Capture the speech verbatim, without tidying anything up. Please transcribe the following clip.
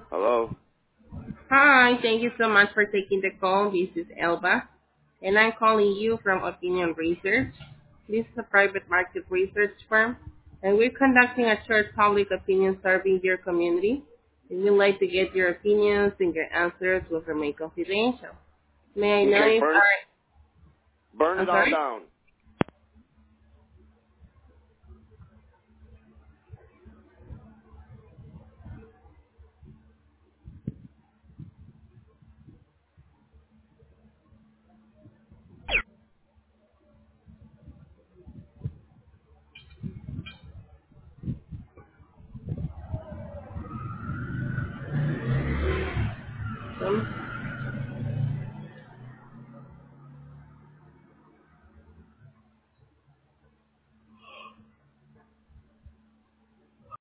Hello? Hi, thank you so much for taking the call. This is Elba, and I'm calling you from Opinion Research. This is a private market research firm, and we're conducting a short public opinion survey in your community. And we'd like to get your opinions and your answers will remain confidential. May I know Okay, if burn, I... burn I'm it all sorry? down.